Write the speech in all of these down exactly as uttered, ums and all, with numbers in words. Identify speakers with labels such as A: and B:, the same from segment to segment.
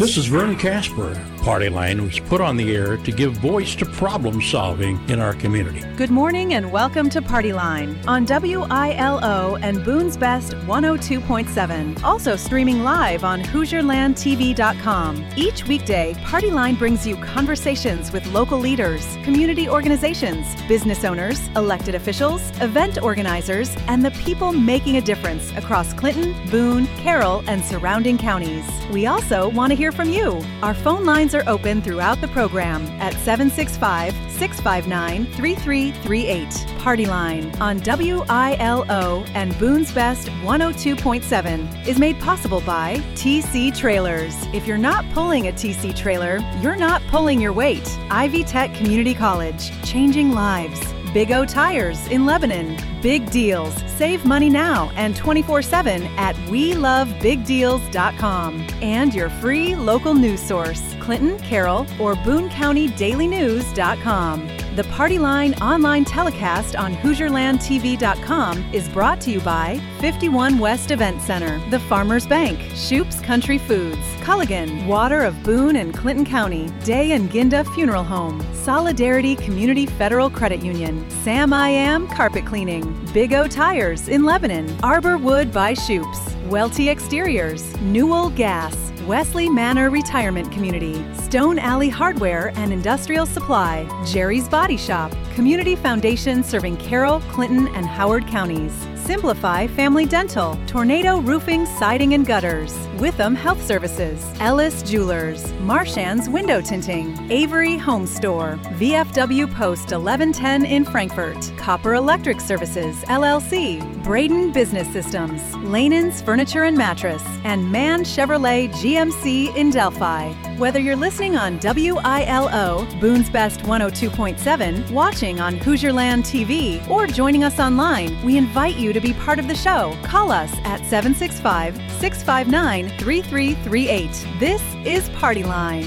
A: This is Vern Casper. Party Line was put on the air to give voice to problem solving in our community.
B: Good morning and welcome to Party Line on W I L O and Boone's Best one oh two point seven. Also streaming live on Hoosier Land T V dot com. Each weekday, Party Line brings you conversations with local leaders, community organizations, business owners, elected officials, event organizers, and the people making a difference across Clinton, Boone, Carroll, and surrounding counties. We also want to hear from you. Our phone lines are open throughout the program at seven six five, six five nine, three three three eight. Party Line on W I L O and Boone's Best one oh two point seven is made possible by T C Trailers. If you're not pulling a T C trailer, you're not pulling your weight. Ivy Tech Community College, changing lives. Big O Tires in Lebanon. Big deals. Save money now and twenty-four seven at we love big deals dot com. And your free local news source, Clinton, Carroll, or Boone County Daily News dot com. The Party Line online telecast on Hoosier Land T V dot com is brought to you by fifty-one West Event Center, The Farmers Bank, Shoop's Country Foods, Culligan, Water of Boone and Clinton County, Day and Ginda Funeral Home, Solidarity Community Federal Credit Union, Sam I Am Carpet Cleaning, Big O Tires in Lebanon, Arbor Wood by Shoop's, Welty Exteriors, Newell Gas, Wesley Manor Retirement Community, Stone Alley Hardware and Industrial Supply, Jerry's Body Shop, Community Foundation serving Carroll, Clinton, and Howard counties, Simplify Family Dental, Tornado Roofing, Siding and Gutters, Witham Health Services, Ellis Jewelers, Marchand's Window Tinting, Avery Home Store, V F W Post eleven ten in Frankfort, Copper Electric Services, L L C, Braden Business Systems, Lanan's Furniture and Mattress, and Mann Chevrolet G M C in Delphi. Whether you're listening on W I L O, Boone's Best one oh two point seven, watching on Hoosier Land T V, or joining us online, we invite you to be part of the show. Call us at seven six five, six five nine, three three three eight. This is Party Line.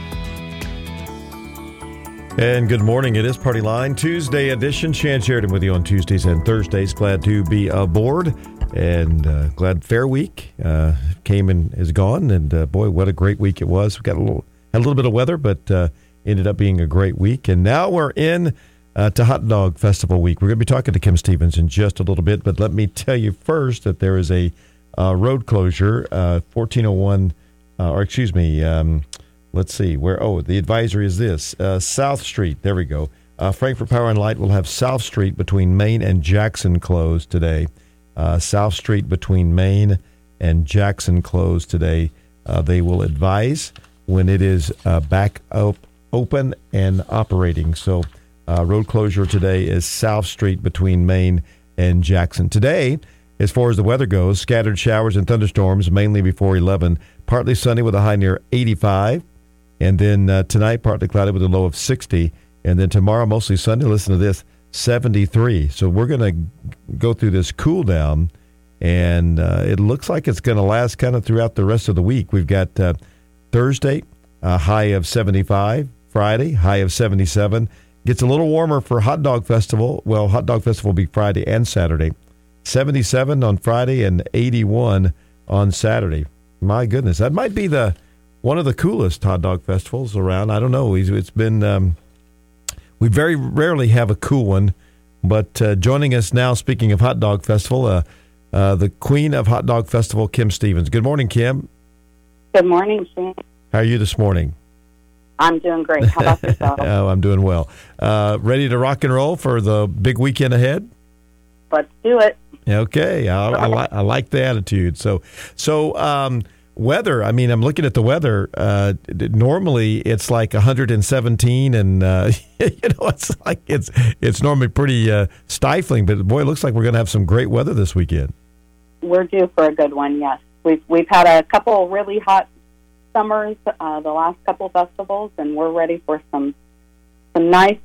C: And good morning. It is Party Line, Tuesday edition. Shan Sheridan with you on Tuesdays and Thursdays. Glad to be aboard. And uh, glad Fair Week uh, came and is gone. And uh, boy, what a great week it was. We got a little, had a little bit of weather, but uh, ended up being a great week. And now we're in uh, to Hot Dog Festival Week. We're going to be talking to Kim Stevens in just a little bit. But let me tell you first that there is a uh, road closure, uh, fourteen oh one, uh, or excuse me, um, let's see where. Oh, the advisory is this uh, South Street. There we go. Uh, Frankfort Power and Light will have South Street between Main and Jackson closed today. Uh, South Street between Main and Jackson closed today. Uh, they will advise when it is uh, back up, open and operating. So uh, road closure today is South Street between Main and Jackson. Today, as far as the weather goes, scattered showers and thunderstorms, mainly before eleven. Partly sunny with a high near eighty-five. And then uh, tonight, partly cloudy with a low of sixty. And then tomorrow, mostly sunny. Listen to this. seventy-three. So we're going to go through this cool down, and uh, it looks like it's going to last kind of throughout the rest of the week. We've got uh, Thursday, a high of seventy-five. Friday, high of seventy-seven. Gets a little warmer for Hot Dog Festival. Well, Hot Dog Festival will be Friday and Saturday. seventy-seven on Friday and eighty-one on Saturday. My goodness, that might be the one of the coolest hot dog festivals around. I don't know. It's been... Um, We very rarely have a cool one, but uh, joining us now, speaking of Hot Dog Festival, uh, uh, the queen of Hot Dog Festival, Kim Stevens. Good morning, Kim.
D: Good morning, Shane.
C: How are you this morning?
D: I'm doing great. How about yourself?
C: Oh, I'm doing well. Uh, ready to rock and roll for the big weekend ahead?
D: Let's do it.
C: Okay, I, I, li- I like the attitude. So, so um, weather. I mean, I'm looking at the weather. Uh, normally, it's like one hundred seventeen, and uh, you know, it's like it's it's normally pretty uh, stifling. But boy, it looks like we're going to have some great weather this weekend.
D: We're due for a good one. Yes, we've we've had a couple really hot summers, uh, the last couple festivals, and we're ready for some some nice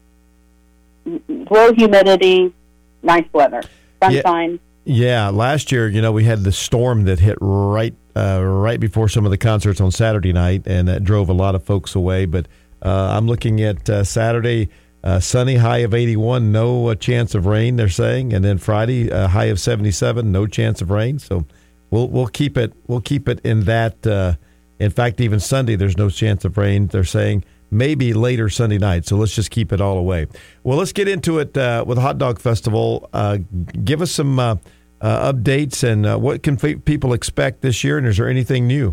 D: low humidity, nice weather, sunshine.
C: Yeah. yeah, last year, you know, we had the storm that hit right uh, right before some of the concerts on Saturday night, and that drove a lot of folks away. But uh, I'm looking at uh, Saturday, uh, sunny, high of eighty-one, no uh, chance of rain, they're saying, and then Friday, uh, high of seventy-seven, no chance of rain. So we'll we'll keep it we'll keep it in that uh, In fact, even Sunday, there's no chance of rain. They're saying maybe later Sunday night. So let's just keep it all away. Well, let's get into it uh, with the Hot Dog Festival. Uh, give us some uh, uh, updates and uh, what can f- people expect this year, and is there anything new?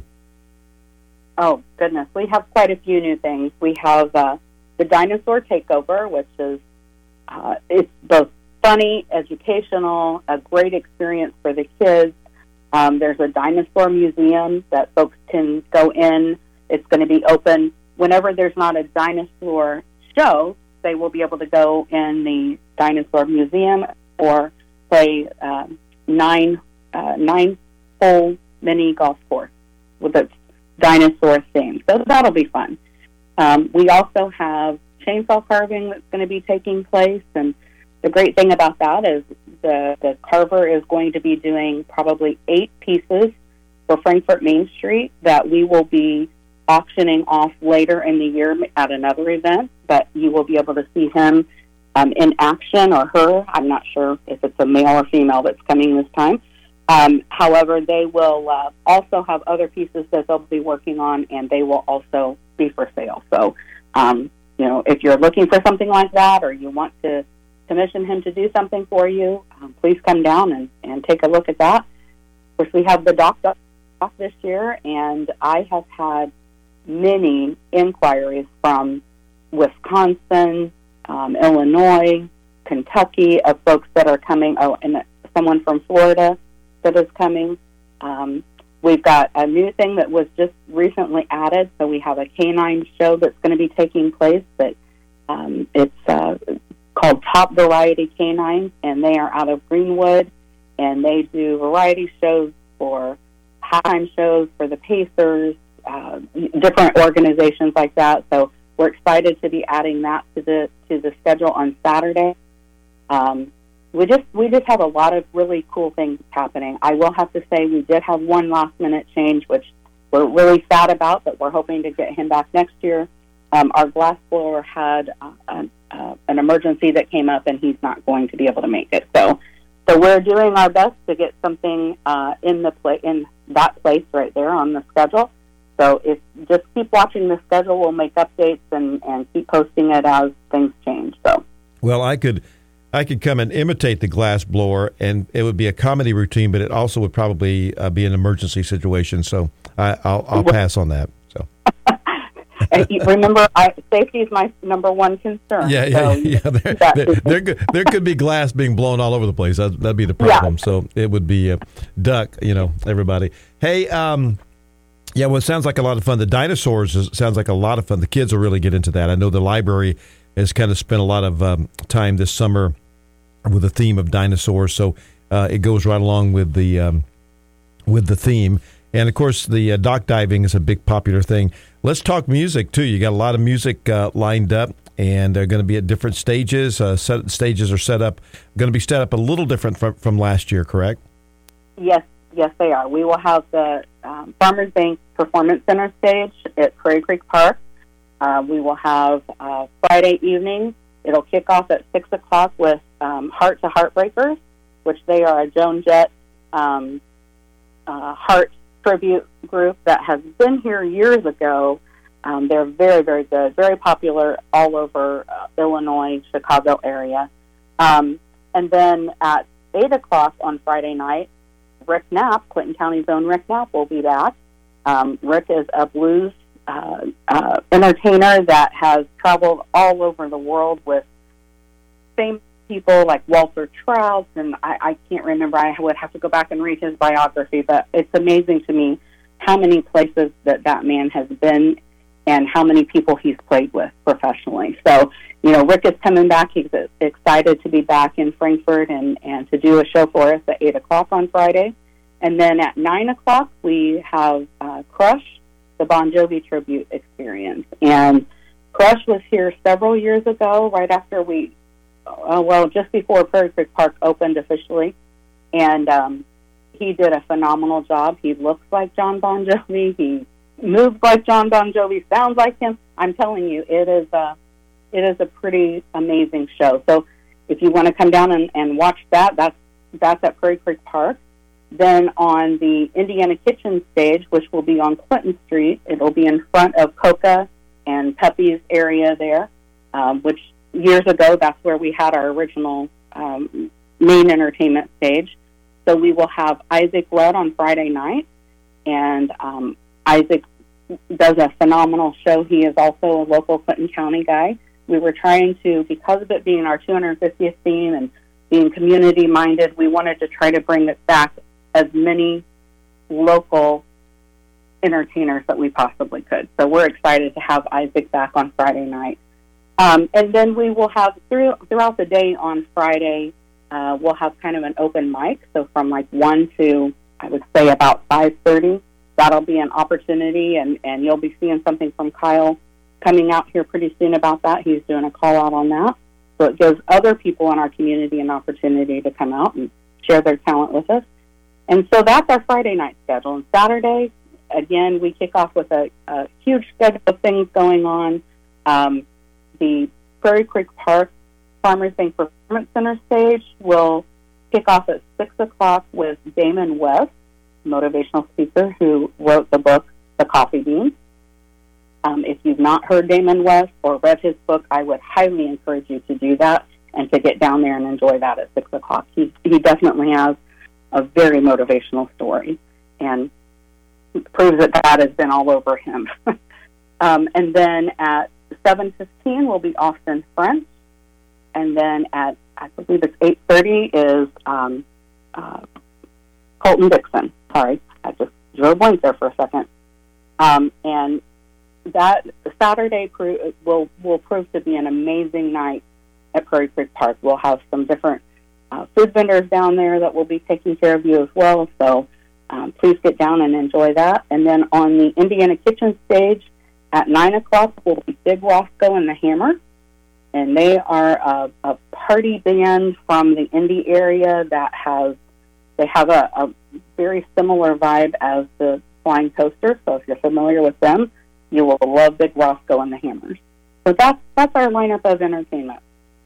D: Oh, goodness. We have quite a few new things. We have uh, the Dinosaur Takeover, which is uh, it's both funny, educational, a great experience for the kids. Um, there's a dinosaur museum that folks can go in. It's going to be open whenever there's not a dinosaur show. They will be able to go in the dinosaur museum or play uh, nine uh, nine hole mini golf course with its dinosaur theme. So that'll be fun. Um, we also have chainsaw carving that's going to be taking place, and the great thing about that is the, the carver is going to be doing probably eight pieces for Frankfort Main Street that we will be auctioning off later in the year at another event, but you will be able to see him um, in action, or her. I'm not sure if it's a male or female that's coming this time. Um, however, they will uh, also have other pieces that they'll be working on, and they will also be for sale. So, um, you know, if you're looking for something like that, or you want to commission him to do something for you, um, please come down and, and take a look at that. Of course, we have the Doc Doc this year, and I have had many inquiries from Wisconsin, um, Illinois, Kentucky, of folks that are coming, oh, and someone from Florida that is coming. Um, we've got a new thing that was just recently added, so we have a canine show that's going to be taking place. That um, it's uh, called Top Variety Canines, and they are out of Greenwood, and they do variety shows for halftime shows for the Pacers, uh, different organizations like that. So we're excited to be adding that to the to the schedule on Saturday. Um, we just we just have a lot of really cool things happening. I will have to say we did have one last minute change, which we're really sad about, but we're hoping to get him back next year. Um, our glass blower had uh, an, uh, an emergency that came up, and he's not going to be able to make it. So, so we're doing our best to get something uh, in the pla- in that place right there on the schedule. So, if just keep watching the schedule, we'll make updates and, and keep posting it as things change. So,
C: well, I could I could come and imitate the glass blower, and it would be a comedy routine, but it also would probably uh, be an emergency situation. So, I, I'll, I'll pass on that. So.
D: And remember, I, safety is my number one concern.
C: Yeah, yeah, so yeah. There, there, there, could, there could be glass being blown all over the place. That, that'd be the problem. Yeah. So it would be a duck, you know, everybody. Hey, um, yeah, well, it sounds like a lot of fun. The dinosaurs is, sounds like a lot of fun. The kids will really get into that. I know the library has kind of spent a lot of um, time this summer with the theme of dinosaurs. So uh, it goes right along with the um, with the theme. And, of course, the uh, dock diving is a big popular thing. Let's talk music, too. You got a lot of music uh, lined up, and they're going to be at different stages. Uh, set, stages are set up, going to be set up a little different from, from last year, correct?
D: Yes, yes, they are. We will have the um, Farmers Bank Performance Center stage at Prairie Creek Park. Uh, we will have uh, Friday evening. It'll kick off at six o'clock with um, Heart to Heartbreakers, which they are a Joan Jett um, uh, heart tribute group that has been here years ago. Um, they're very, very good, very popular all over uh, Illinois, Chicago area. Um, and then at eight o'clock on Friday night, Rick Knapp, Clinton County's own Rick Knapp, will be back. Um, Rick is a blues uh, uh, entertainer that has traveled all over the world with famous people like Walter Trout, and I, I can't remember. I would have to go back and read his biography, but it's amazing to me how many places that that man has been and how many people he's played with professionally. So, you know, Rick is coming back. He's excited to be back in Frankfort and, and to do a show for us at eight o'clock on Friday. And then at nine o'clock, we have uh, Crush, the Bon Jovi tribute experience. And Crush was here several years ago, right after we Uh, well, just before Prairie Creek Park opened officially, and um, he did a phenomenal job. He looks like John Bon Jovi. He moves like John Bon Jovi, sounds like him. I'm telling you, it is a, it is a pretty amazing show. So if you want to come down and, and watch that, that's, that's at Prairie Creek Park. Then on the Indiana Kitchen stage, which will be on Clinton Street, it'll be in front of Coca and Pepe's area there, um, which years ago, that's where we had our original um, main entertainment stage. So we will have Isaac Rudd on Friday night, and um, Isaac does a phenomenal show. He is also a local Clinton County guy. We were trying to, because of it being our two hundred fiftieth theme and being community-minded, we wanted to try to bring it back as many local entertainers that we possibly could. So we're excited to have Isaac back on Friday night. Um, and then we will have, through, throughout the day on Friday, uh, we'll have kind of an open mic. So from like one to, I would say, about five thirty, that'll be an opportunity, and, and you'll be seeing something from Kyle coming out here pretty soon about that. He's doing a call-out on that. So it gives other people in our community an opportunity to come out and share their talent with us. And so that's our Friday night schedule. And Saturday, again, we kick off with a, a huge schedule of things going on. Um, the Prairie Creek Park Farmers Bank Performance Center stage will kick off at six o'clock with Damon West, motivational speaker who wrote the book, The Coffee Bean. Um, if you've not heard Damon West or read his book, I would highly encourage you to do that and to get down there and enjoy that at six o'clock. He, he definitely has a very motivational story and proves that that has been all over him. um, and then at seven fifteen will be Austin French. And then at, I believe it's eight thirty is um, uh, Colton Dixon. Sorry, I just drew a blank there for a second. Um, and that Saturday pro- will will prove to be an amazing night at Prairie Creek Park. We'll have some different uh, food vendors down there that will be taking care of you as well. So um, please get down and enjoy that. And then on the Indiana Kitchen stage at nine o'clock will be Big Roscoe and the Hammer. And they are a, a party band from the Indy area that has, they have a, a very similar vibe as the Flying Toasters. So if you're familiar with them, you will love Big Roscoe and the Hammers. So that's that's our lineup of entertainment.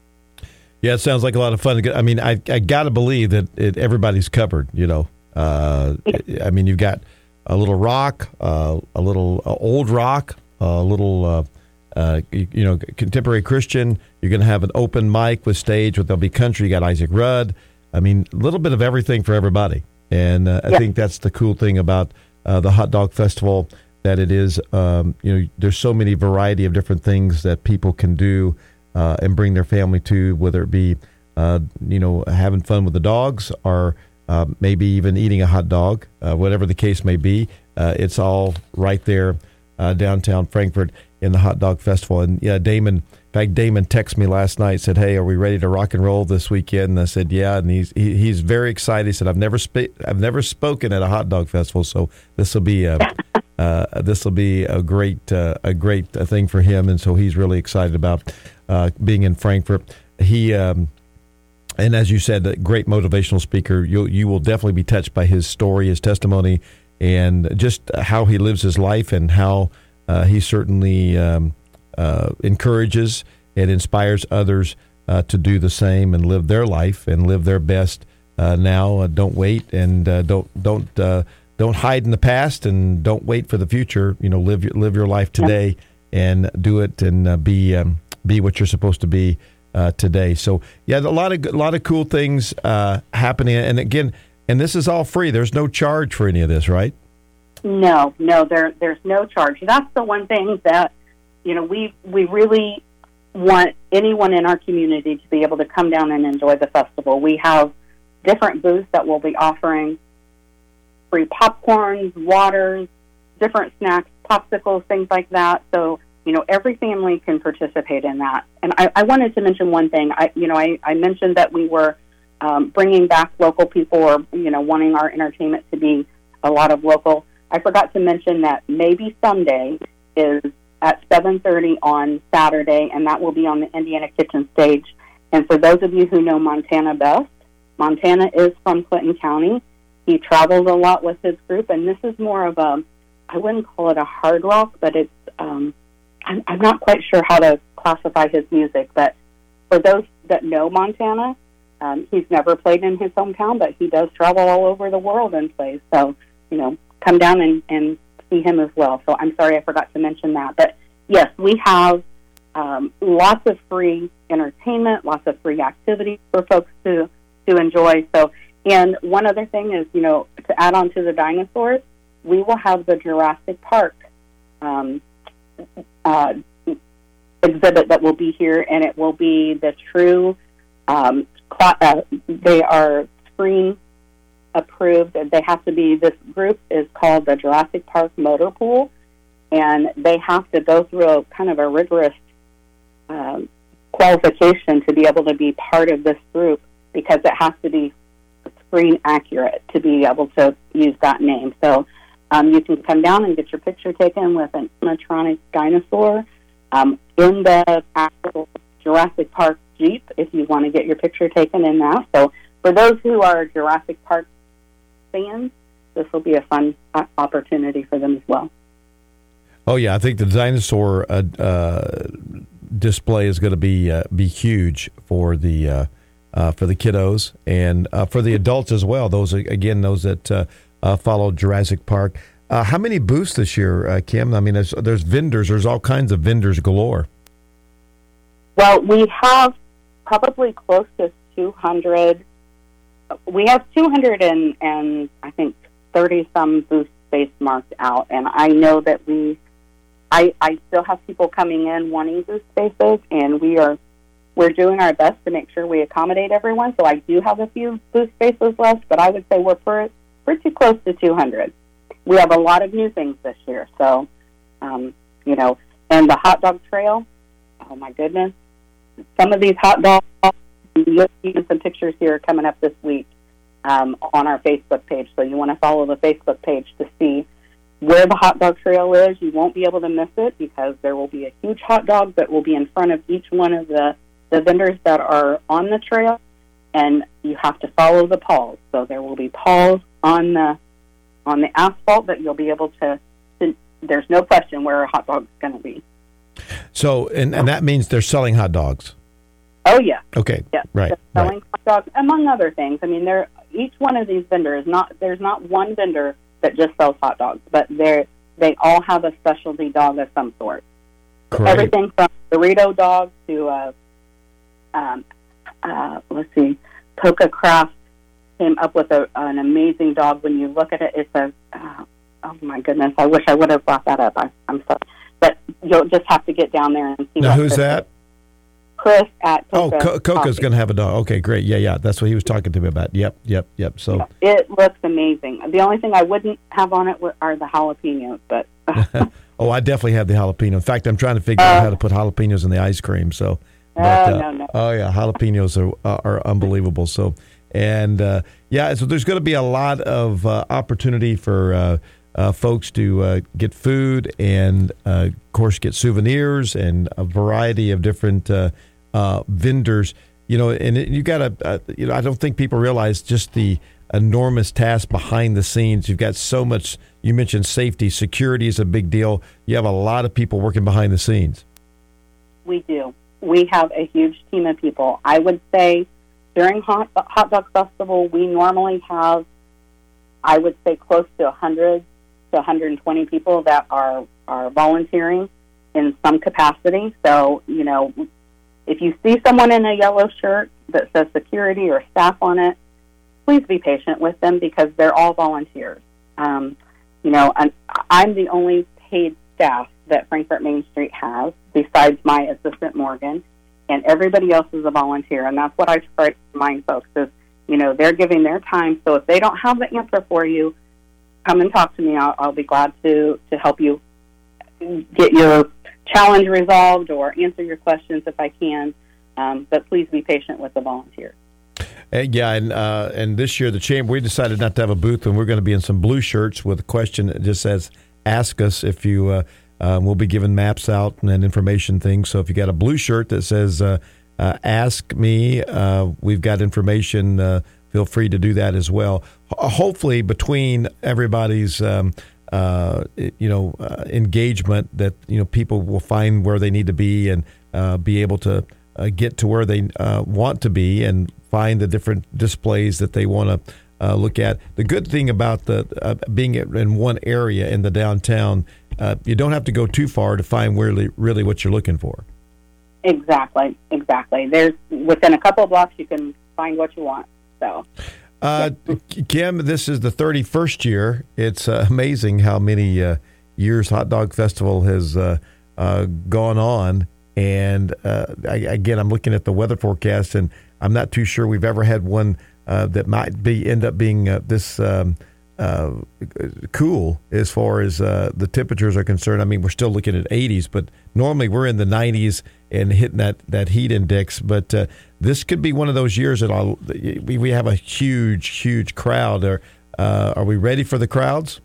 C: Yeah, it sounds like a lot of fun. I mean, I I got to believe that it, everybody's covered, you know. Uh, I mean, you've got a little rock, uh, a little uh, old rock, a little, uh, uh, you, you know, contemporary Christian. You're going to have an open mic with stage, where there'll be country. You got Isaac Rudd. I mean, a little bit of everything for everybody. And uh, I
D: yeah.
C: think that's the cool thing about uh, the Hot Dog Festival, that it is, um, you know, there's so many variety of different things that people can do uh, and bring their family to, whether it be, uh, you know, having fun with the dogs or uh, maybe even eating a hot dog, uh, whatever the case may be. Uh, it's all right there uh, downtown Frankfort in the Hot Dog Festival. And yeah, Damon, in fact, Damon texted me last night, said, "Hey, are we ready to rock and roll this weekend?" And I said, "Yeah." And he's he, he's very excited. He said, "I've never sp- I've never spoken at a hot dog festival, so this will be a uh, this will be a great uh, a great uh, thing for him." And so he's really excited about uh, being in Frankfort. He um, and as you said, a great motivational speaker. You you will definitely be touched by his story, his testimony, and just how he lives his life, and how uh, he certainly um, uh, encourages and inspires others uh, to do the same and live their life and live their best uh, now. Uh, don't wait, and uh, don't don't uh, don't hide in the past, and don't wait for the future. You know, live your, live your life today, and do it, and uh, be um, be what you're supposed to be uh, today. So yeah, a lot of a lot of cool things uh, happening, and again, and this is all free. There's no charge for any of this, right?
D: No, no, there there's no charge. That's the one thing that, you know, we we really want anyone in our community to be able to come down and enjoy the festival. We have different booths that will be offering free popcorns, waters, different snacks, popsicles, things like that. So, you know, every family can participate in that. And I, I wanted to mention one thing. I, you know, I, I mentioned that we were um, bringing back local people, or, you know, wanting our entertainment to be a lot of local. I forgot to mention that Maybe Someday is at seven thirty on Saturday, and that will be on the Indiana Kitchen stage. And for those of you who know Montana best, Montana is from Clinton County. He travels a lot with his group, and this is more of a, I wouldn't call it a hard rock, but it's, um, I'm, I'm not quite sure how to classify his music, but for those that know Montana, Um, he's never played in his hometown, but he does travel all over the world and plays. So, you know, come down and, and see him as well. So I'm sorry I forgot to mention that. But, yes, we have um, lots of free entertainment, lots of free activities for folks to, to enjoy. So, and one other thing is, you know, to add on to the dinosaurs, we will have the Jurassic Park um, uh, exhibit that will be here, and it will be the true um, cl- uh, they are screen approved. They have to be, this group is called the Jurassic Park Motor Pool, and they have to go through a kind of a rigorous um, qualification to be able to be part of this group, because it has to be screen accurate to be able to use that name. So um, you can come down and get your picture taken with an animatronic dinosaur um, in the actual Jurassic Park Jeep if you want to get your picture taken in that. So for those who are Jurassic Park fans, this will be a fun opportunity for them as well.
C: Oh yeah, I think the dinosaur uh, uh, display is going to be uh, be huge for the uh, uh, for the kiddos and uh, for the adults as well. Those again, those that uh, uh, follow Jurassic Park. Uh, how many booths this year, uh, Kim? I mean, there's, there's vendors. There's all kinds of vendors galore.
D: Well, we have probably close to two hundred. We have two hundred and, and I think thirty some booth space marked out, and I know that we. I, I still have people coming in wanting booth spaces, and we are we're doing our best to make sure we accommodate everyone. So I do have a few booth spaces left, but I would say we're pretty, pretty close to two hundred. We have a lot of new things this year, so um, you know, and the hot dog trail. Oh my goodness, some of these hot dogs. You'll see some pictures here coming up this week um, on our Facebook page. So you want to follow the Facebook page to see where the hot dog trail is. You won't be able to miss it because there will be a huge hot dog that will be in front of each one of the, the vendors that are on the trail, and you have to follow the pawls. So there will be pawls on the on the asphalt that you'll be able to, to there's no question where a hot dog is going to be.
C: So, and, and that means they're selling hot dogs.
D: Oh, yeah.
C: Okay,
D: yeah.
C: right.
D: They're selling
C: right.
D: hot dogs, among other things. I mean, they're, each one of these vendors, not there's not one vendor that just sells hot dogs, but they they all have a specialty dog of some sort.
C: Great.
D: Everything from Dorito dogs to, uh, um, uh, let's see, Coca Craft came up with a, an amazing dog. When you look at it, it's a, uh, oh my goodness, I wish I would have brought that up. I, I'm sorry. But you'll just have to get down there and see.
C: Now, who's that?
D: Is. Chris at Coca.
C: Oh, Co- Coca's going to have a dog. Okay, great. Yeah, yeah. That's what he was talking to me about. Yep, yep, yep. So
D: it looks amazing. The only thing I wouldn't have on it are the jalapenos, but
C: oh, I definitely have the jalapeno. In fact, I'm trying to figure uh, out how to put jalapenos in the ice cream. So,
D: but,
C: uh,
D: no, no.
C: oh yeah, jalapenos are uh, are unbelievable. So, and uh, yeah, so there's going to be a lot of uh, opportunity for uh, uh, folks to uh, get food and, uh, of course, get souvenirs and a variety of different. Uh, Uh, vendors, you know, and it, you got to, uh, you know, I don't think people realize just the enormous task behind the scenes. You've got so much, you mentioned safety, security is a big deal. You have a lot of people working behind the scenes.
D: We do. We have a huge team of people. I would say during Hot, Hot Dog Festival, we normally have, I would say, close to one hundred to one hundred twenty people that are, are volunteering in some capacity. So, you know, if you see someone in a yellow shirt that says security or staff on it, please be patient with them because they're all volunteers. Um, you know, and I'm the only paid staff that Frankfort Main Street has besides my assistant Morgan, and everybody else is a volunteer. And that's what I try to remind folks is, you know, they're giving their time. So if they don't have the answer for you, come and talk to me. I'll, I'll be glad to, to help you get your challenge resolved or answer your questions if I can, um, but please be patient with the volunteers.
C: Uh, yeah, and uh, and this year the chamber, we decided not to have a booth, and we're going to be in some blue shirts with a question that just says, ask us if you, uh, um, we'll be giving maps out and, and information things. So if you got a blue shirt that says, uh, uh, ask me, uh, we've got information, uh, feel free to do that as well. Ho- hopefully between everybody's um Uh, you know, uh, engagement that, you know, people will find where they need to be and uh, be able to uh, get to where they uh, want to be and find the different displays that they want to uh, look at. The good thing about the uh, being in one area in the downtown, uh, you don't have to go too far to find really, really what you're looking for.
D: Exactly, exactly. There's within a couple of blocks you can find what you want. So,
C: uh, Kim, this is the thirty-first year. It's uh, amazing how many uh, years Hot Dog Festival has uh, uh, gone on. And uh, I, again, I'm looking at the weather forecast, and I'm not too sure we've ever had one uh, that might be end up being uh, this um, uh, cool as far as uh, the temperatures are concerned. I mean, we're still looking at eighties, but normally we're in the nineties and hitting that, that heat index. But uh, this could be one of those years that I'll, we, we have a huge, huge crowd. Are, uh, are we ready for the crowds?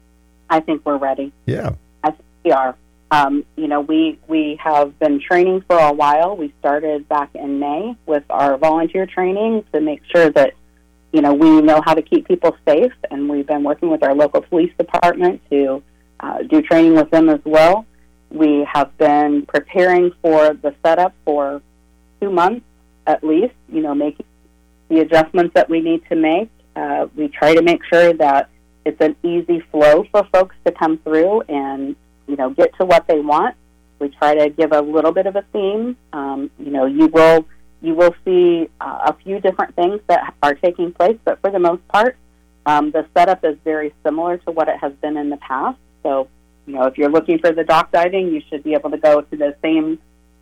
D: I think we're ready.
C: Yeah.
D: I think we are. Um, you know, we, we have been training for a while. We started back in May with our volunteer training to make sure that, you know, we know how to keep people safe, and we've been working with our local police department to uh, do training with them as well. We have been preparing for the setup for two months at least, you know, making the adjustments that we need to make. Uh, we try to make sure that it's an easy flow for folks to come through and, you know, get to what they want. We try to give a little bit of a theme. Um, you know, you will you will see uh, a few different things that are taking place, but for the most part, um, the setup is very similar to what it has been in the past. So, you know, if you're looking for the dock diving, you should be able to go to the same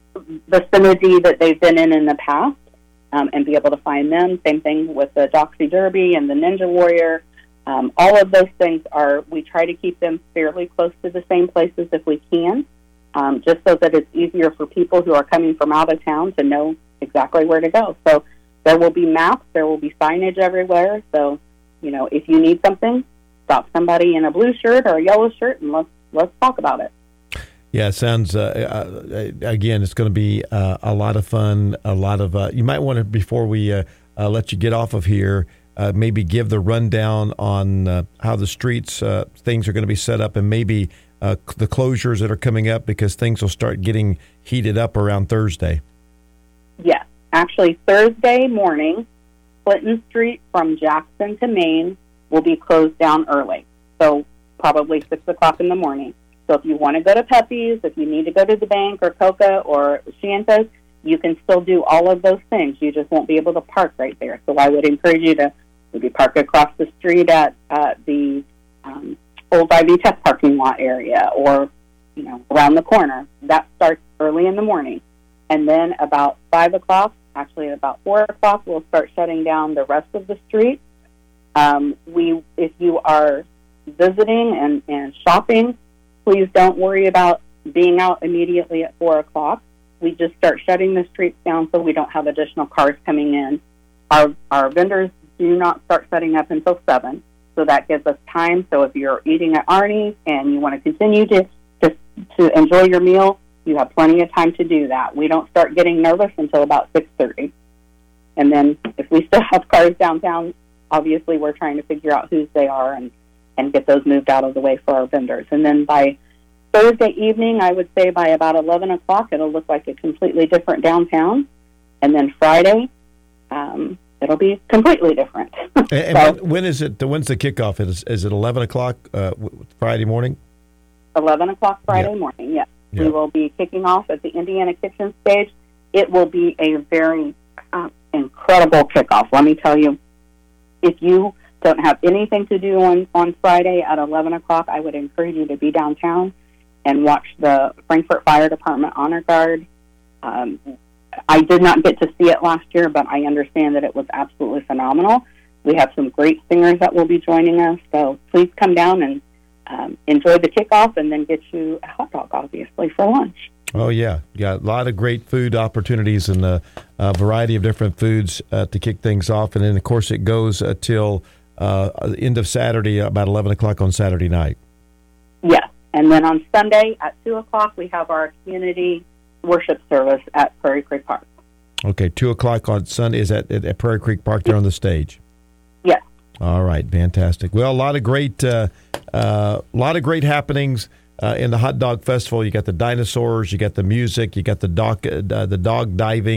D: vicinity that they've been in in the past um, and be able to find them. Same thing with the Doxy Derby and the Ninja Warrior. Um, all of those things are, we try to keep them fairly close to the same places if we can, um, just so that it's easier for people who are coming from out of town to know exactly where to go. So there will be maps, there will be signage everywhere. So, you know, if you need something, stop somebody in a blue shirt or a yellow shirt and let's let's talk about it.
C: Yeah, it sounds, uh, uh, again, it's going to be uh, a lot of fun, a lot of, uh, you might want to, before we uh, uh, let you get off of here, uh, maybe give the rundown on uh, how the streets, uh, things are going to be set up, and maybe uh, the closures that are coming up, because things will start getting heated up around Thursday.
D: Yes, actually Thursday morning, Clinton Street from Jackson to Main will be closed down early, so probably six o'clock in the morning. So if you want to go to Pepe's, if you need to go to the bank or Coca or Shanta's, you can still do all of those things. You just won't be able to park right there. So I would encourage you to maybe park across the street at uh, the um, Old Ivy Tech parking lot area, or, you know, around the corner. That starts early in the morning. And then about five o'clock, actually at about four o'clock, we'll start shutting down the rest of the street. Um, we, if you are visiting and, and shopping, please don't worry about being out immediately at four o'clock. We just start shutting the streets down so we don't have additional cars coming in. Our our vendors do not start setting up until seven, so that gives us time. So if you're eating at Arnie's and you want to continue to, to, to enjoy your meal, you have plenty of time to do that. We don't start getting nervous until about six thirty. And then if we still have cars downtown, obviously we're trying to figure out whose they are and and get those moved out of the way for our vendors. And then by Thursday evening, I would say by about eleven o'clock, it'll look like a completely different downtown. And then Friday, um, it'll be completely different.
C: And, and so, when, when is it? When's the kickoff? Is, is it eleven o'clock uh, Friday morning?
D: eleven o'clock Friday yeah. morning, yes. Yeah. We will be kicking off at the Indiana Kitchen stage. It will be a very uh, incredible kickoff. Let me tell you, if you don't have anything to do on, on Friday at eleven o'clock, I would encourage you to be downtown and watch the Frankfort Fire Department Honor Guard. Um, I did not get to see it last year, but I understand that it was absolutely phenomenal. We have some great singers that will be joining us, so please come down and um, enjoy the kickoff and then get you a hot dog, obviously, for lunch.
C: Oh, yeah. Got a lot of great food opportunities and a, a variety of different foods uh, to kick things off. And then, of course, it goes until uh, end of Saturday, about eleven o'clock on Saturday night.
D: Yes. And then on Sunday at two o'clock, we have our community worship service at Prairie Creek Park.
C: Okay, two o'clock on Sunday is at, at Prairie Creek Park there on the stage.
D: Yes.
C: All right, fantastic. Well, a lot of great, uh, uh, lot of great happenings uh, in the Hot Dog Festival. You got the dinosaurs, you got the music, you got the dog, uh, the dog diving.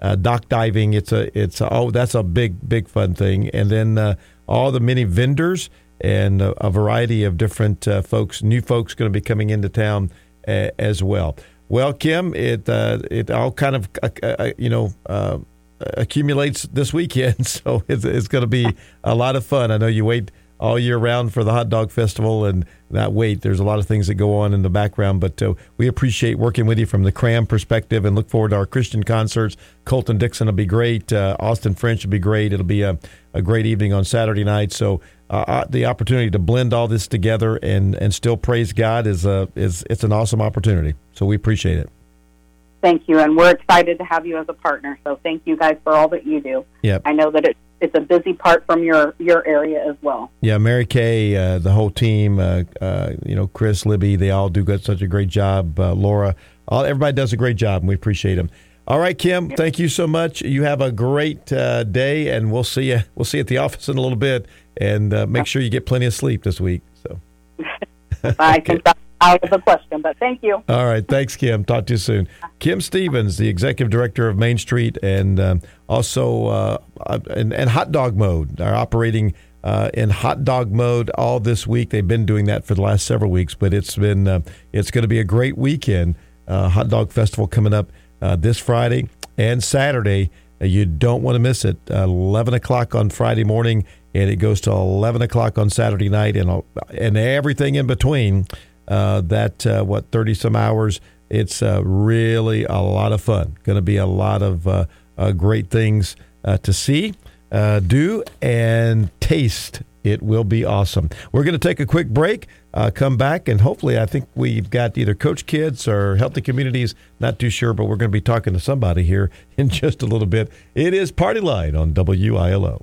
C: uh, dock diving. It's a it's a, oh that's a big big fun thing. And then uh, all the many vendors and a, a variety of different uh, folks, new folks going to be coming into town uh, as well. Well, Kim, it uh, it all kind of uh, uh, you know. Uh, accumulates this weekend, so it's, it's going to be a lot of fun. I know you wait all year round for the Hot Dog Festival, and not wait. There's a lot of things that go on in the background, but uh, we appreciate working with you from the Cram perspective and look forward to our Christian concerts. Colton Dixon will be great. Uh, Austin French will be great. It'll be a, a great evening on Saturday night. So uh, the opportunity to blend all this together and, and still praise God is a, is it's an awesome opportunity. So we appreciate it.
D: Thank you, and we're excited to have you as a partner. So thank you guys for all that you do.
C: Yep.
D: I know that it, it's a busy part from your, your area as well.
C: Yeah, Mary Kay, uh, the whole team, uh, uh, you know, Chris, Libby, they all do good, such a great job. Uh, Laura, all, everybody does a great job, and we appreciate them. All right, Kim, yep. Thank you so much. You have a great uh, day, and we'll see you. We'll see you at the office in a little bit, and uh, make sure you get plenty of sleep this week. So,
D: I can stop out of the question, but thank you.
C: All right, thanks, Kim. Talk to you soon. Kim Stevens, the executive director of Main Street, and um, also uh, and, and Hot Dog Mode, are operating uh, in Hot Dog Mode all this week. They've been doing that for the last several weeks, but it's been uh, it's going to be a great weekend. Uh, Hot Dog Festival coming up uh, this Friday and Saturday. Uh, you don't want to miss it. Uh, eleven o'clock on Friday morning, and it goes to eleven o'clock on Saturday night, and and everything in between. Uh, that, uh, what, thirty-some hours. It's uh, really a lot of fun. Going to be a lot of uh, uh, great things uh, to see, uh, do, and taste. It will be awesome. We're going to take a quick break, uh, come back, and hopefully I think we've got either Coach Kids or Healthy Communities, not too sure, but we're going to be talking to somebody here in just a little bit. It is Party Line on W I L O.